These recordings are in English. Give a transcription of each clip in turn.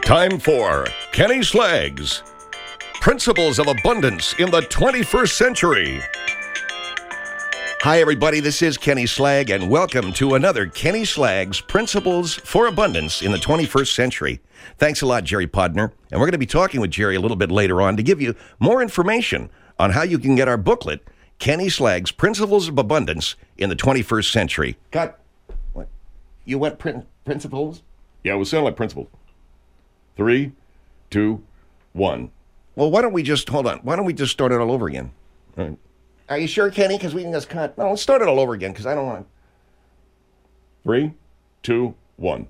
Time for Kenny Slags, Principles of Abundance in the 21st Century. Hi, everybody. This is Kenny Slag, and welcome to another Kenny Slags, Principles for Abundance in the 21st Century. Thanks a lot, Jerry Podner. And we're going to be talking with Jerry a little bit later on to give you more information on how you can get our booklet, Kenny Slags, Principles of Abundance in the 21st Century. Cut. What? You went principles? Yeah, it would sound like principles. 3, 2, 1. Well, why don't we just, hold on. Why don't we just start it all over again? All right. Are you sure, Kenny? Because we can just cut. No, let's start it all over again because I don't want to. 3, 2, 1.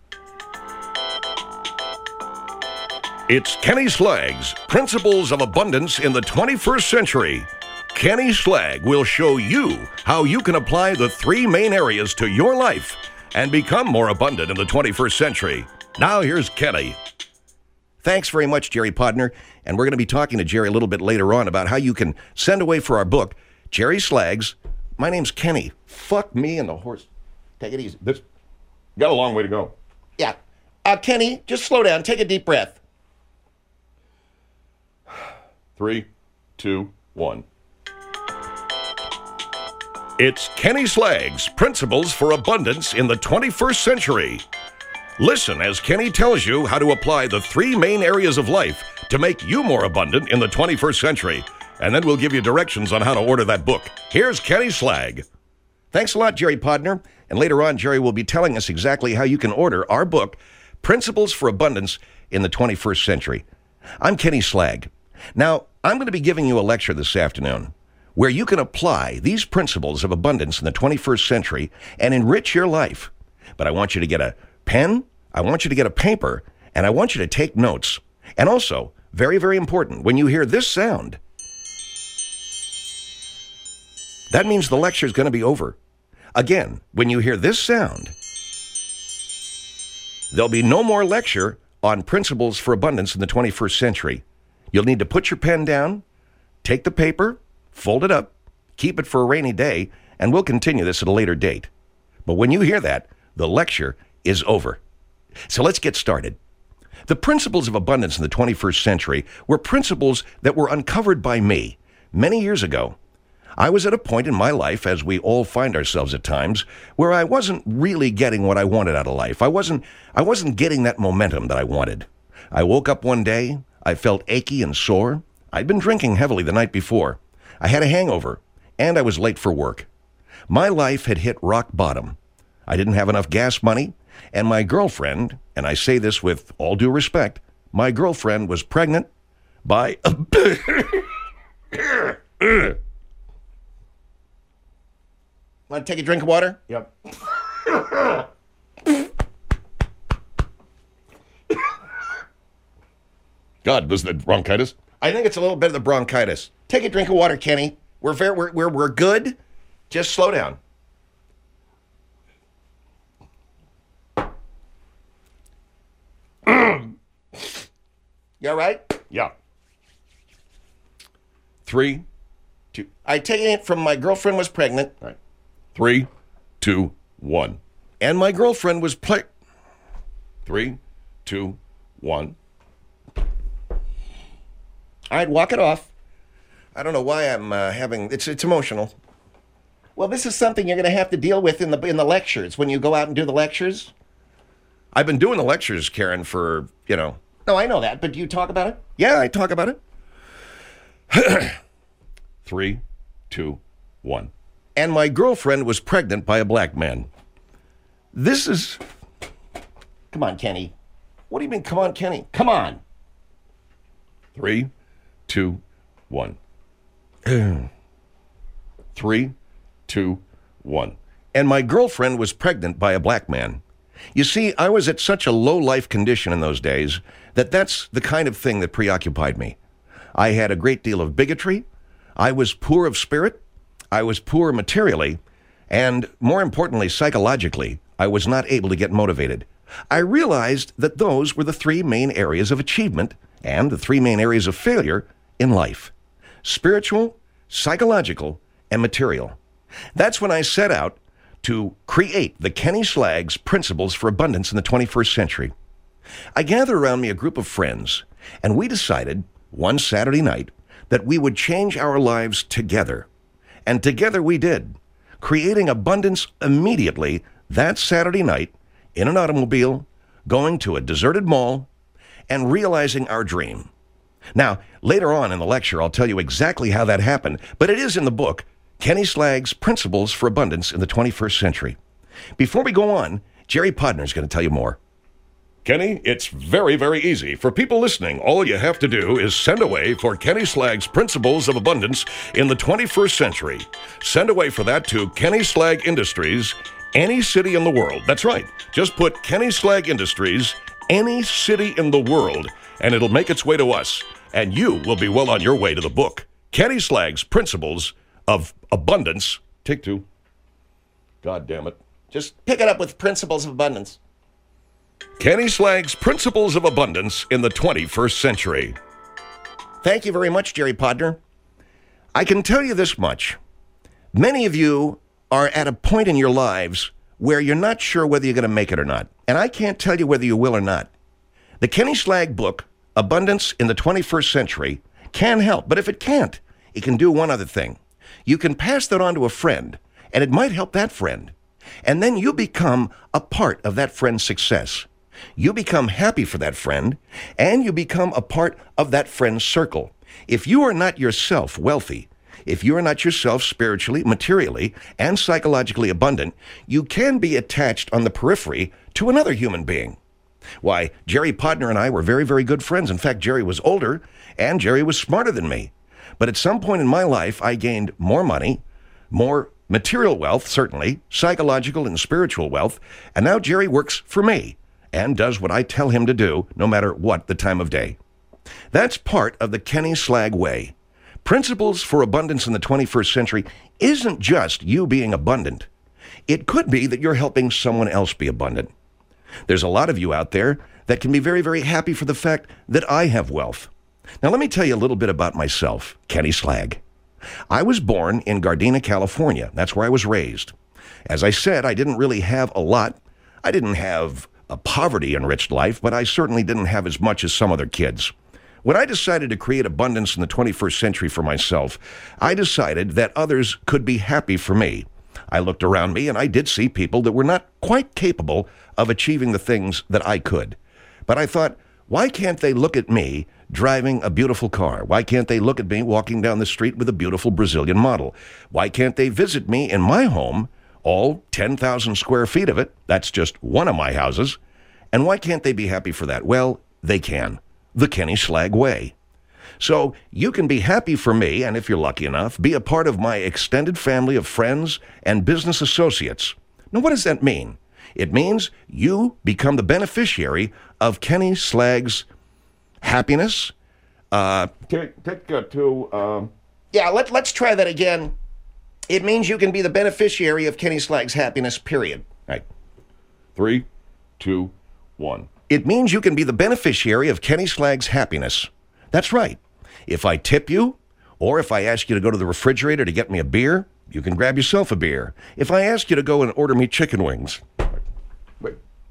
It's Kenny Slag's Principles of Abundance in the 21st Century. Kenny Slag will show you how you can apply the three main areas to your life and become more abundant in the 21st century. Now here's Kenny. Thanks very much, Jerry Podner. And we're going to be talking to Jerry a little bit later on about how you can send away for our book, Jerry Slags. My name's Kenny. Fuck me and the horse. Take it easy. This got a long way to go. Yeah. Kenny, just slow down. Take a deep breath. 3, 2, 1. It's Kenny Slags, Principles for Abundance in the 21st Century. Listen as Kenny tells you how to apply the three main areas of life to make you more abundant in the 21st century. And then we'll give you directions on how to order that book. Here's Kenny Slag. Thanks a lot, Jerry Podner. And later on, Jerry will be telling us exactly how you can order our book, Principles for Abundance in the 21st Century. I'm Kenny Slag. Now, I'm going to be giving you a lecture this afternoon where you can apply these principles of abundance in the 21st century and enrich your life. But I want you to get a pen, I want you to get a paper, and I want you to take notes. And also, very, very important, when you hear this sound, that means the lecture is going to be over. Again, when you hear this sound, there'll be no more lecture on principles for abundance in the 21st century. You'll need to put your pen down, take the paper, fold it up, keep it for a rainy day, and we'll continue this at a later date. But when you hear that, the lecture is over. So let's get started. The principles of abundance in the 21st century were principles that were uncovered by me many years ago. I was at a point in my life, as we all find ourselves at times, where I wasn't really getting what I wanted out of life. I wasn't getting that momentum that I wanted. I woke up one day, I felt achy and sore. I'd been drinking heavily the night before. I had a hangover, and I was late for work. My life had hit rock bottom. I didn't have enough gas money, and my girlfriend, and I say this with all due respect, my girlfriend was pregnant by a... Want to take a drink of water? Yep. God, was that bronchitis? I think it's a little bit of the bronchitis. Take a drink of water, Kenny. We're good. Just slow down. You all right? Yeah. 3, 2. I take it from my girlfriend was pregnant. All right. 3, 2, 1. And my girlfriend was 3, 2, 1. All right, walk it off. I don't know why I'm having... It's emotional. Well, this is something you're going to have to deal with in the lectures, when you go out and do the lectures. I've been doing the lectures, Karen, for, No, I know that, but do you talk about it? Yeah, I talk about it. 3, 2, 1. And my girlfriend was pregnant by a black man. This is... Come on, Kenny. What do you mean, come on, Kenny? Come on. 3, 2, 1. 3, 2, 1. And my girlfriend was pregnant by a black man. You see, I was at such a low life condition in those days that's the kind of thing that preoccupied me. I had a great deal of bigotry. I was poor of spirit. I was poor materially. And more importantly, psychologically, I was not able to get motivated. I realized that those were the three main areas of achievement and the three main areas of failure in life: spiritual, psychological, and material. That's when I set out to create the Kenny Slags Principles for Abundance in the 21st Century. I gathered around me a group of friends, and we decided one Saturday night that we would change our lives together. And together we did, creating abundance immediately that Saturday night in an automobile, going to a deserted mall, and realizing our dream. Now, later on in the lecture, I'll tell you exactly how that happened, but it is in the book, Kenny Slagg's Principles for Abundance in the 21st Century. Before we go on, Jerry Podner is going to tell you more. Kenny, it's very, very easy. For people listening, all you have to do is send away for Kenny Slagg's Principles of Abundance in the 21st Century. Send away for that to Kenny Slagg Industries, any city in the world. That's right. Just put Kenny Slagg Industries, any city in the world, and it'll make its way to us. And you will be well on your way to the book, Kenny Slagg's Principles of Abundance. Take two. God damn it. Just pick it up with Principles of Abundance. Kenny Slagg's Principles of Abundance in the 21st Century. Thank you very much, Jerry Podner. I can tell you this much. Many of you are at a point in your lives where you're not sure whether you're going to make it or not. And I can't tell you whether you will or not. The Kenny Slagg book, Abundance in the 21st Century, can help. But if it can't, it can do one other thing. You can pass that on to a friend, and it might help that friend. And then you become a part of that friend's success. You become happy for that friend, and you become a part of that friend's circle. If you are not yourself wealthy, if you are not yourself spiritually, materially, and psychologically abundant, you can be attached on the periphery to another human being. Why, Jerry Podner and I were very, very good friends. In fact, Jerry was older, and Jerry was smarter than me. But at some point in my life, I gained more money, more material wealth, certainly, psychological and spiritual wealth, and now Jerry works for me and does what I tell him to do, no matter what the time of day. That's part of the Kenny Slagg way. Principles for Abundance in the 21st Century isn't just you being abundant. It could be that you're helping someone else be abundant. There's a lot of you out there that can be very, very happy for the fact that I have wealth. Now, let me tell you a little bit about myself, Kenny Slagg. I was born in Gardena, California. That's where I was raised. As I said, I didn't really have a lot. I didn't have a poverty-enriched life, but I certainly didn't have as much as some other kids. When I decided to create abundance in the 21st century for myself, I decided that others could be happy for me. I looked around me and I did see people that were not quite capable of achieving the things that I could. But I thought, why can't they look at me driving a beautiful car? Why can't they look at me walking down the street with a beautiful Brazilian model? Why can't they visit me in my home, all 10,000 square feet of it? That's just one of my houses. And why can't they be happy for that? Well, they can. The Kenny Slagg way. So you can be happy for me, and if you're lucky enough, be a part of my extended family of friends and business associates. Now, what does that mean? It means you become the beneficiary of Kenny Slagg's happiness. Take two. Yeah, let's try that again. It means you can be the beneficiary of Kenny Slagg's happiness, period. Right. 3, 2, 1. It means you can be the beneficiary of Kenny Slagg's happiness. That's right. If I tip you, or if I ask you to go to the refrigerator to get me a beer, you can grab yourself a beer. If I ask you to go and order me chicken wings. Wait.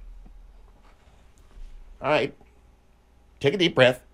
All right. Take a deep breath.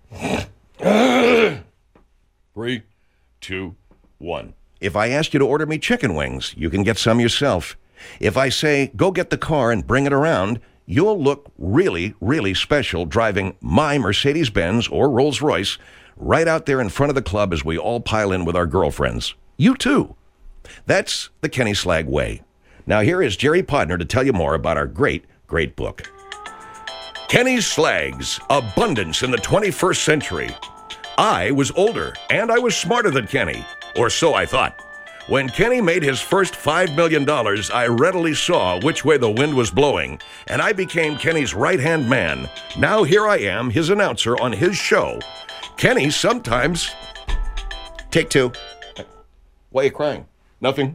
3, 2, 1. If I ask you to order me chicken wings, you can get some yourself. If I say, go get the car and bring it around, you'll look really, really special driving my Mercedes-Benz or Rolls-Royce right out there in front of the club as we all pile in with our girlfriends. You too. That's the Kenny Slagg way. Now here is Jerry Podner to tell you more about our great, great book. Kenny Slagg's Abundance in the 21st Century. I was older and I was smarter than Kenny, or so I thought. When Kenny made his first $5 million, I readily saw which way the wind was blowing, and I became Kenny's right-hand man. Now here I am, his announcer on his show. Kenny sometimes... Take two. Why are you crying? Nothing.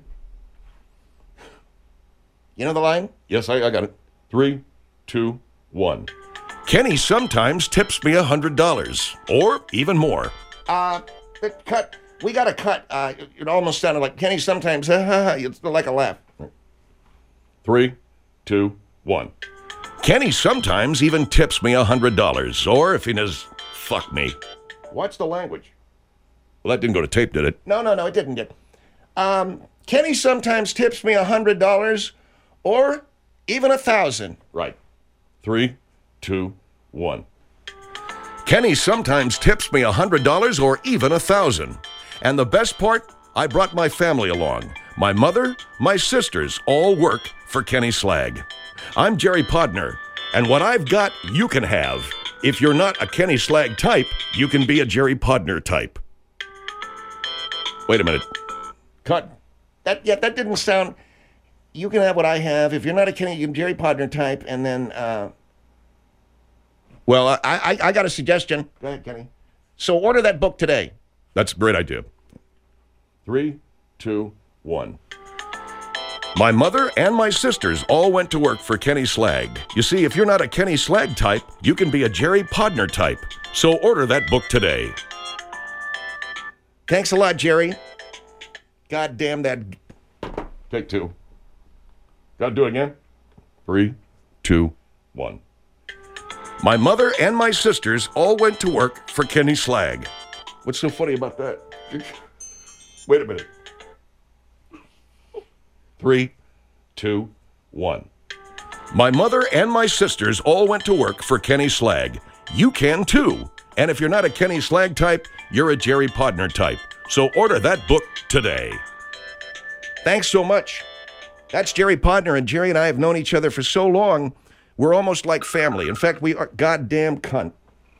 You know the line? Yes, I got it. 3, 2, 1. Kenny sometimes tips me $100, or even more. Cut. We got to cut. It almost sounded like Kenny sometimes, it's like a laugh. 3, 2, 1. Kenny sometimes even tips me $100, or if he does, fuck me. Watch the language. Well, that didn't go to tape, did it? No, it didn't get. Kenny sometimes tips me $100 or even 1,000. Right. 3, 2, 1. Kenny sometimes tips me $100 or even 1,000. And the best part, I brought my family along. My mother, my sisters all work for Kenny Slag. I'm Jerry Podner, and what I've got, you can have. If you're not a Kenny Slag type, you can be a Jerry Podner type. Wait a minute. Cut. That didn't sound. You can have what I have. If you're not a Jerry Podner type, and then. Well, I got a suggestion. Go ahead, Kenny. So order that book today. That's a great idea. 3, 2, 1. My mother and my sisters all went to work for Kenny Slag. You see, if you're not a Kenny Slag type, you can be a Jerry Podner type. So order that book today. Thanks a lot, Jerry. God damn that. Take 2. Gotta do it again. 3, 2, 1. My mother and my sisters all went to work for Kenny Slag. What's so funny about that? Wait a minute. 3, 2, 1. My mother and my sisters all went to work for Kenny Slag. You can too. And if you're not a Kenny Slag type, you're a Jerry Podner type. So order that book today. Thanks so much. That's Jerry Podner, and Jerry and I have known each other for so long, we're almost like family. In fact, we are goddamn cunt.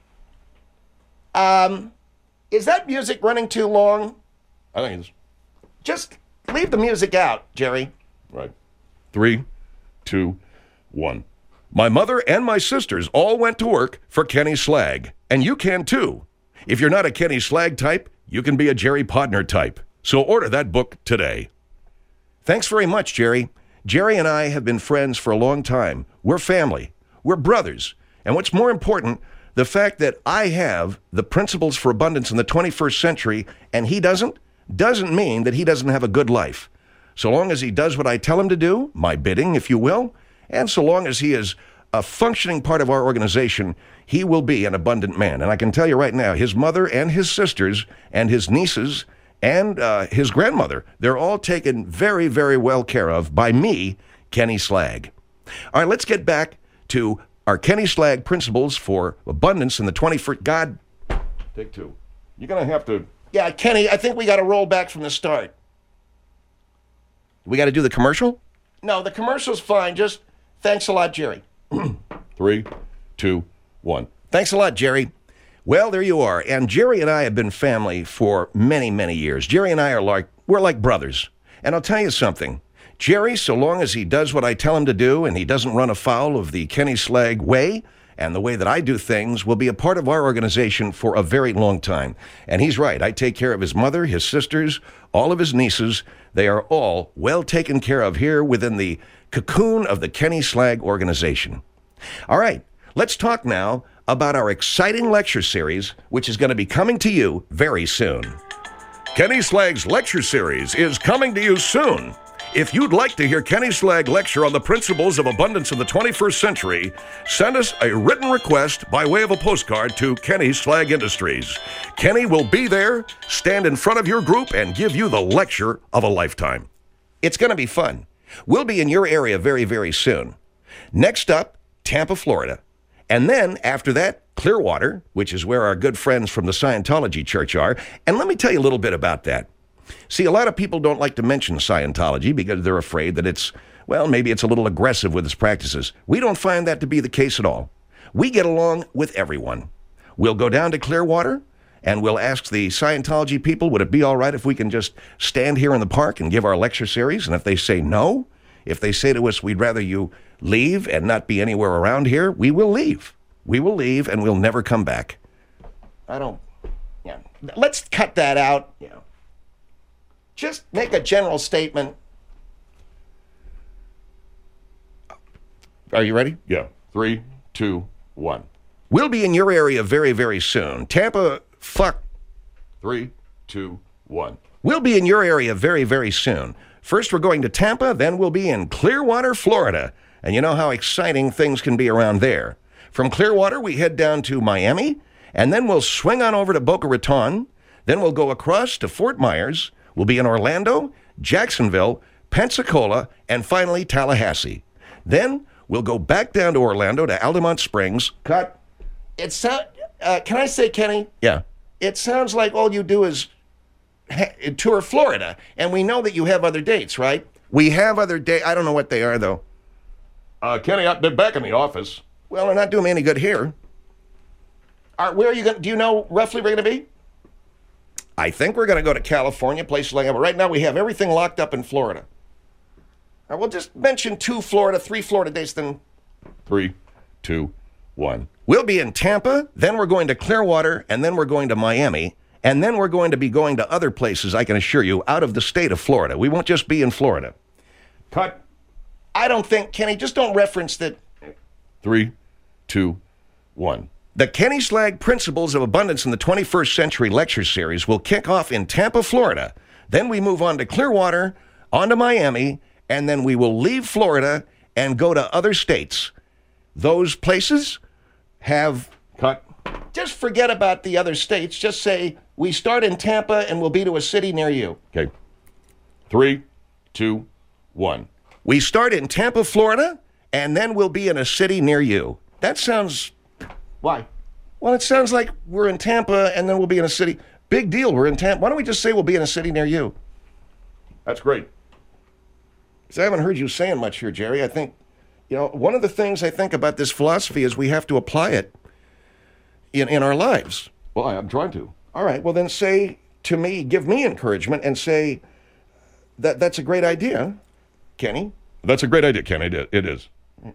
Is that music running too long? I think it's... Just leave the music out, Jerry. Right. 3, 2, 1. My mother and my sisters all went to work for Kenny Slag. And you can too. If you're not a Kenny Slag type, you can be a Jerry Podner type. So order that book today. Thanks very much, Jerry. Jerry and I have been friends for a long time. We're family. We're brothers. And what's more important, the fact that I have the principles for abundance in the 21st century and he doesn't mean that he doesn't have a good life. So long as he does what I tell him to do, my bidding, if you will, and so long as he is a functioning part of our organization, he will be an abundant man. And I can tell you right now, his mother and his sisters and his nieces and his grandmother, they're all taken very, very well care of by me, Kenny Slag. All right, let's get back to our Kenny Slag principles for abundance in the 21st. God. Take 2. You're going to have to... Yeah, Kenny, I think we got to roll back from the start. We got to do the commercial? No, the commercial's fine. Just thanks a lot, Jerry. 3, 2, 1. Thanks a lot, Jerry. Well, there you are. And Jerry and I have been family for many, many years. Jerry and I we're like brothers. And I'll tell you something. Jerry, so long as he does what I tell him to do and he doesn't run afoul of the Kenny Slag way and the way that I do things, will be a part of our organization for a very long time. And he's right. I take care of his mother, his sisters, all of his nieces. They are all well taken care of here within the cocoon of the Kenny Slag organization. All right, let's talk now about our exciting lecture series, which is going to be coming to you very soon. Kenny Slag's lecture series is coming to you soon. If you'd like to hear Kenny Slag lecture on the principles of abundance in the 21st century, send us a written request by way of a postcard to Kenny Slag Industries. Kenny will be there, stand in front of your group, and give you the lecture of a lifetime. It's going to be fun. We'll be in your area very, very soon. Next up, Tampa, Florida. And then after that, Clearwater, which is where our good friends from the Scientology Church are. And let me tell you a little bit about that. See, a lot of people don't like to mention Scientology because they're afraid that it's, well, maybe it's a little aggressive with its practices. We don't find that to be the case at all. We get along with everyone. We'll go down to Clearwater and we'll ask the Scientology people, would it be all right if we can just stand here in the park and give our lecture series? And if they say no, if they say to us, we'd rather you leave and not be anywhere around here, we will leave. We will leave and we'll never come back. Let's cut that out. Just make a general statement. Are you ready? Yeah. 3, 2, 1. We'll be in your area very, very soon. Tampa, 3, 2, 1. We'll be in your area very, very soon. First, we're going to Tampa, then we'll be in Clearwater, Florida. And you know how exciting things can be around there. From Clearwater, we head down to Miami, and then we'll swing on over to Boca Raton. Then we'll go across to Fort Myers. We'll be in Orlando, Jacksonville, Pensacola, and finally Tallahassee. Then we'll go back down to Orlando to Altamont Springs. Cut. Can I say, Kenny? Yeah. It sounds like all you do is tour Florida, and we know that you have other dates, right? We have other dates. I don't know what they are, though. Kenny, they're back in the office. Well, they're not doing me any good here. Where are you going? Do you know roughly where you're going to be? I think we're going to go to California, places like that. But right now we have everything locked up in Florida. We'll just mention 3 Florida dates, then. 3, 2, 1. We'll be in Tampa, then we're going to Clearwater, and then we're going to Miami, and then we're going to be going to other places, I can assure you, out of the state of Florida. We won't just be in Florida. Cut. I don't think, Kenny, just don't reference that. 3, 2, 1. The Kenny Slagg Principles of Abundance in the 21st Century lecture series will kick off in Tampa, Florida. Then we move on to Clearwater, on to Miami, and then we will leave Florida and go to other states. Those places have... Cut. Just forget about the other states. Just say, we start in Tampa and we'll be to a city near you. Okay. 3, 2, 1. We start in Tampa, Florida, and then we'll be in a city near you. That sounds... Why? Well, it sounds like we're in Tampa and then we'll be in a city. Big deal, we're in Tampa. Why don't we just say we'll be in a city near you? That's great. So I haven't heard you saying much here, Jerry. I think, one of the things I think about this philosophy is we have to apply it in our lives. Well, I'm trying to. All right, well then say to me, give me encouragement and say that's a great idea, Kenny. That's a great idea, Kenny. It is.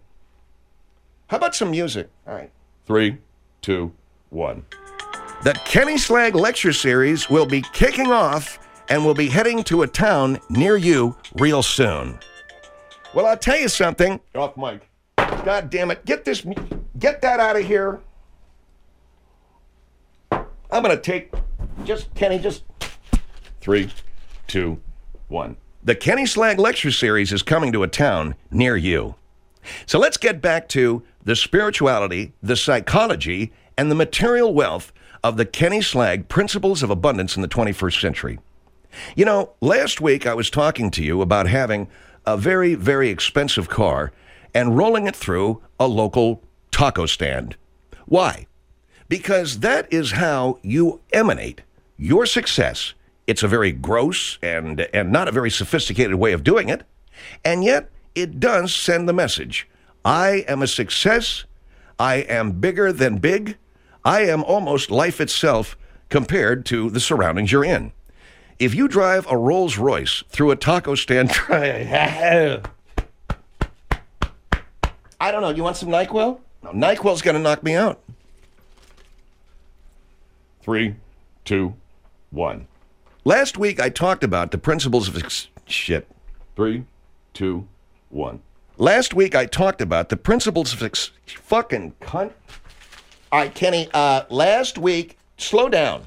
How about some music? All right. 3, 2, 1. The Kenny Slagg Lecture Series will be kicking off and we'll be heading to a town near you real soon. Well, I'll tell you something. Off mic. God damn it. Get that out of here. I'm going to take, Kenny. 3, 2, 1. The Kenny Slagg Lecture Series is coming to a town near you. So let's get back to the spirituality, the psychology, and the material wealth of the Kenny Slagg Principles of Abundance in the 21st Century. Last week I was talking to you about having a very, very expensive car and rolling it through a local taco stand. Why? Because that is how you emanate your success. It's a very gross and not a very sophisticated way of doing it, and yet it does send the message. I am a success. I am bigger than big. I am almost life itself compared to the surroundings you're in. If you drive a Rolls Royce through a taco stand, I don't know, you want some NyQuil? No, NyQuil's going to knock me out. 3, 2, 1. Last week I talked about the principles of... 3, 2, 1. Last week I talked about the principles of... Fucking cunt. All right, Kenny, last week... Slow down.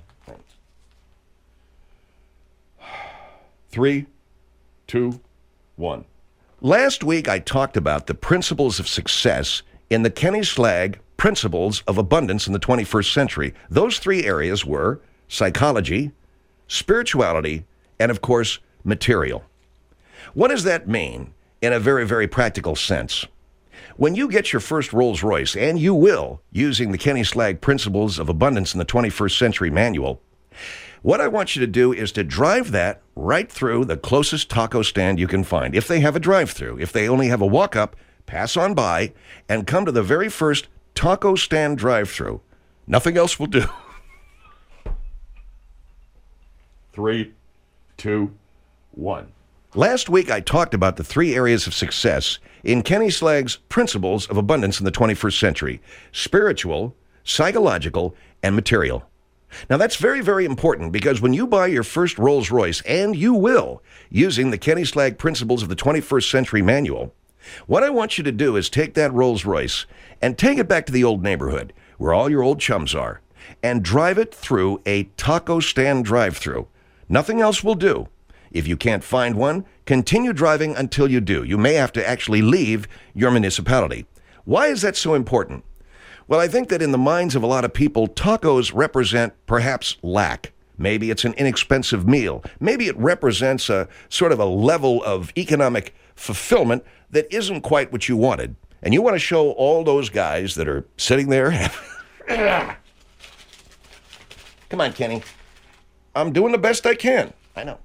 3, 2, 1. Last week I talked about the principles of success in the Kenny Slagg Principles of Abundance in the 21st Century. Those 3 areas were psychology, spirituality, and of course, material. What does that mean in a very, very practical sense? When you get your first Rolls Royce, and you will, using the Kenny Slagg Principles of Abundance in the 21st Century manual, what I want you to do is to drive that right through the closest taco stand you can find. If they have a drive-through, if they only have a walk-up, pass on by and come to the very first taco stand drive-through. Nothing else will do. 3, 2, 1. Last week, I talked about the 3 areas of success in Kenny Slagg's Principles of Abundance in the 21st Century: spiritual, psychological, and material. Now, that's very, very important because when you buy your first Rolls Royce, and you will, using the Kenny Slagg Principles of the 21st Century manual, what I want you to do is take that Rolls Royce and take it back to the old neighborhood where all your old chums are and drive it through a taco stand drive-through. Nothing else will do. If you can't find one, continue driving until you do. You may have to actually leave your municipality. Why is that so important? Well, I think that in the minds of a lot of people, tacos represent perhaps lack. Maybe it's an inexpensive meal. Maybe it represents a sort of a level of economic fulfillment that isn't quite what you wanted. And you want to show all those guys that are sitting there. Come on, Kenny. I'm doing the best I can. I know.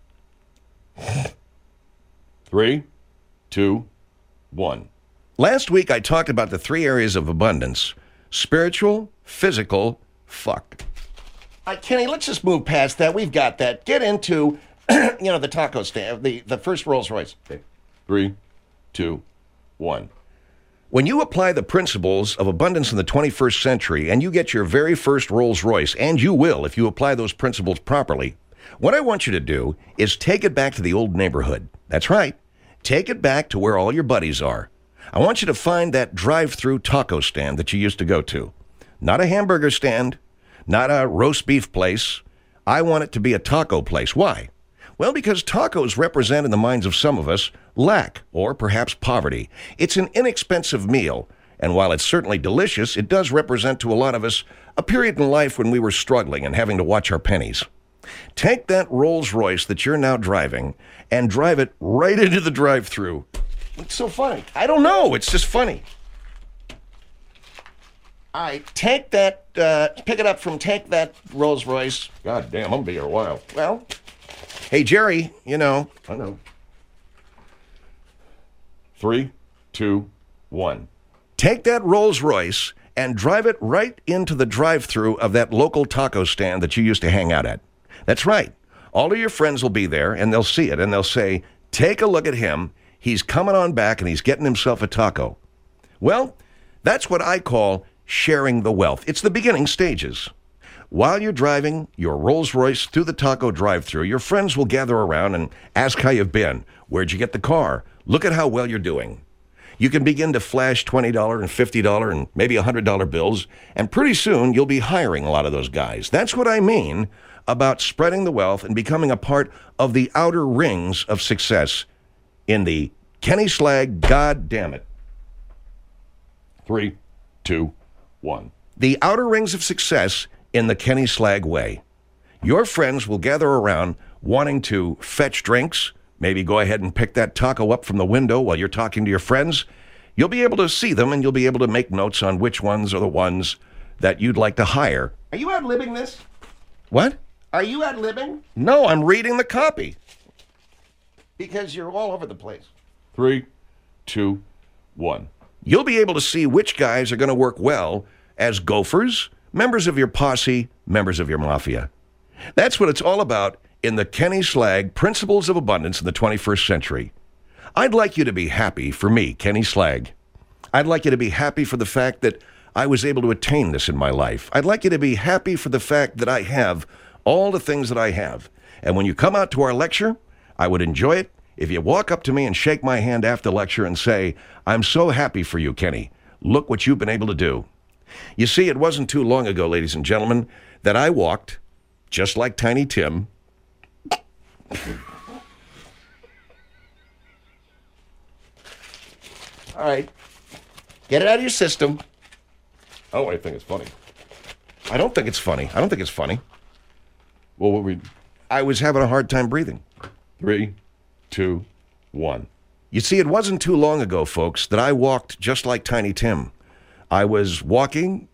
3, 2, 1. Last week, I talked about the 3 areas of abundance: spiritual, physical, fuck. Kenny, let's just move past that. We've got that. Get into, the taco stand, the first Rolls Royce. Okay. 3, 2, 1. When you apply the principles of abundance in the 21st century and you get your very first Rolls Royce, and you will if you apply those principles properly, what I want you to do is take it back to the old neighborhood. That's right. Take it back to where all your buddies are. I want you to find that drive-through taco stand that you used to go to. Not a hamburger stand, not a roast beef place. I want it to be a taco place. Why? Well, because tacos represent in the minds of some of us lack or perhaps poverty. It's an inexpensive meal, and while it's certainly delicious, it does represent to a lot of us a period in life when we were struggling and having to watch our pennies. Take that Rolls Royce that you're now driving and drive it right into the drive-thru. It's so funny. I don't know. It's just funny. All right, take that, pick it up from take that Rolls Royce. God damn, I'm going to be here a while. Well, hey, Jerry, I know. 3, 2, 1. Take that Rolls Royce and drive it right into the drive-thru of that local taco stand that you used to hang out at. That's right. All of your friends will be there, and they'll see it, and they'll say, take a look at him. He's coming on back, and he's getting himself a taco. Well, that's what I call sharing the wealth. It's the beginning stages. While you're driving your Rolls Royce through the taco drive-thru, your friends will gather around and ask how you've been. Where'd you get the car? Look at how well you're doing. You can begin to flash $20 and $50 and maybe $100 bills, and pretty soon you'll be hiring a lot of those guys. That's what I mean about spreading the wealth and becoming a part of the outer rings of success in the Kenny Slag, God damn it. 3, 2, 1. The outer rings of success in the Kenny Slag way. Your friends will gather around wanting to fetch drinks, maybe go ahead and pick that taco up from the window while you're talking to your friends. You'll be able to see them, and you'll be able to make notes on which ones are the ones that you'd like to hire. Are you ad-libbing this? What? Are you ad-libbing? No, I'm reading the copy. Because you're all over the place. 3, 2, 1. You'll be able to see which guys are going to work well as gophers, members of your posse, members of your mafia. That's what it's all about in the Kenny Slag Principles of Abundance in the 21st Century. I'd like you to be happy for me, Kenny Slag. I'd like you to be happy for the fact that I was able to attain this in my life. I'd like you to be happy for the fact that I have all the things that I have. And when you come out to our lecture, I would enjoy it if you walk up to me and shake my hand after lecture and say, I'm so happy for you, Kenny. Look what you've been able to do. You see, it wasn't too long ago, ladies and gentlemen, that I walked, just like Tiny Tim. All right. Get it out of your system. Oh, I think it's funny. I don't think it's funny. I don't think it's funny. Well, I was having a hard time breathing. 3, 2, 1. You see, it wasn't too long ago, folks, that I walked just like Tiny Tim. I was walking.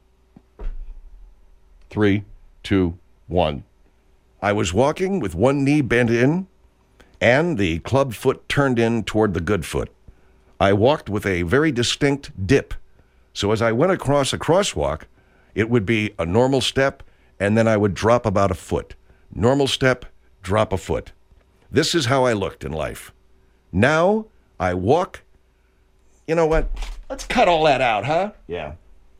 3, 2, 1. I was walking with one knee bent in and the club foot turned in toward the good foot. I walked with a very distinct dip. So as I went across a crosswalk, it would be a normal step, and then I would drop about a foot. Normal step, drop a foot. This is how I looked in life. Now I walk. You know what? Let's cut all that out, huh? Yeah.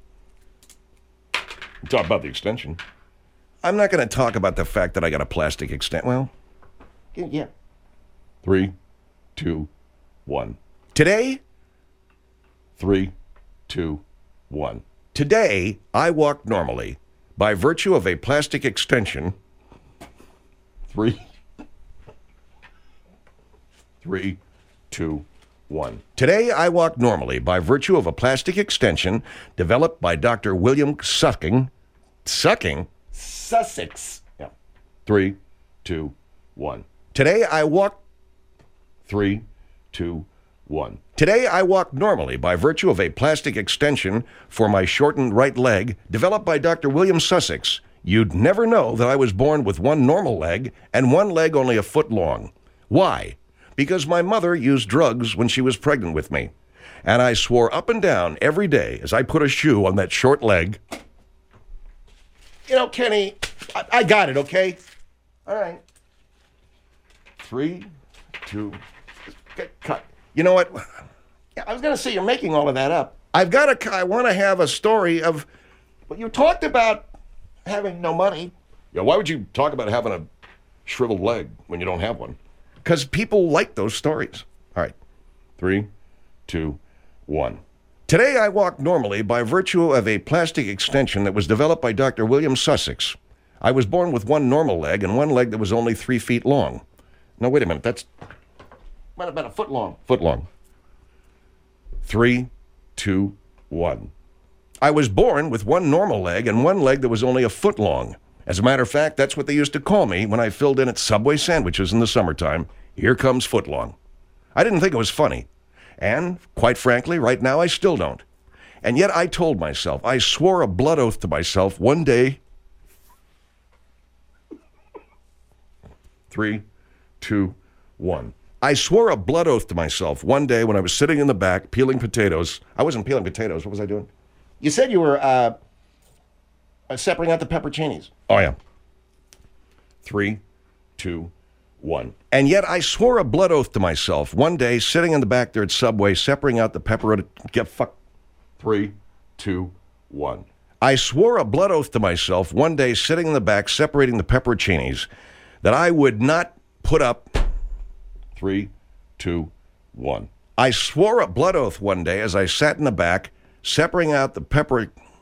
Talk about the extension. I'm not going to talk about the fact that I got a plastic extension. Well, yeah. 3, 2, 1. Today? 3, 2, 1. Today, I walk normally by virtue of a plastic extension. 3. 3, 2, 1. Today, I walk normally by virtue of a plastic extension developed by Dr. William Sussex. Yeah. 3, 2, 1. Today, I walk... 3, 2, 1. Today, I walk normally by virtue of a plastic extension for my shortened right leg developed by Dr. William Sussex. You'd never know that I was born with one normal leg and one leg only a foot long. Why? Because my mother used drugs when she was pregnant with me. And I swore up and down every day as I put a shoe on that short leg. You know, Kenny, I got it, okay? All right. 3, 2, cut. You know what? I was going to say you're making all of that up. I want to have a story of, well, you talked about having no money. Yeah, why would you talk about having a shriveled leg when you don't have one? Because people like those stories. All right. 3, 2, 1. Today I walk normally by virtue of a plastic extension that was developed by Dr. William Sussex. I was born with one normal leg and one leg that was only 3 feet long. No, wait a minute. That's about a foot long. 3, 2, 1. I was born with one normal leg and one leg that was only a foot long. As a matter of fact, that's what they used to call me when I filled in at Subway sandwiches in the summertime. Here comes footlong. I didn't think it was funny. And, quite frankly, right now I still don't. And yet I told myself, I swore a blood oath to myself one day. 3, 2, 1. I swore a blood oath to myself one day when I was sitting in the back peeling potatoes. I wasn't peeling potatoes. What was I doing? You said you were separating out the pepperoncinis. Oh, yeah. 3, 2, 1. And yet I swore a blood oath to myself one day sitting in the back there at Subway separating out the pepperoni... 3, 2, 1. I swore a blood oath to myself one day sitting in the back separating the pepperoncinis that I would not put up... 3, 2, 1. I swore a blood oath one day as I sat in the back separating out the pepper...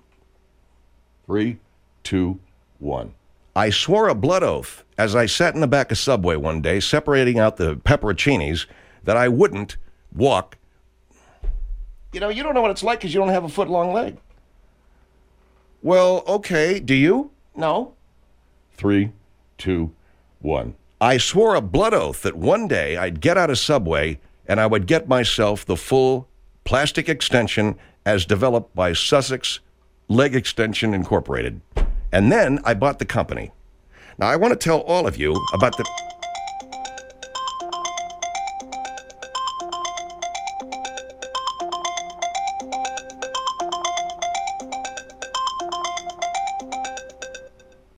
3, 2, 1. I swore a blood oath as I sat in the back of Subway one day separating out the pepperoncinis that I wouldn't walk. You know, you don't know what it's like because you don't have a foot-long leg. Well, okay, do you? No. 3, 2, 1. I swore a blood oath that one day I'd get out of Subway and I would get myself the full plastic extension as developed by Sussex Leg Extension Incorporated. And then I bought the company. Now, I want to tell all of you about the...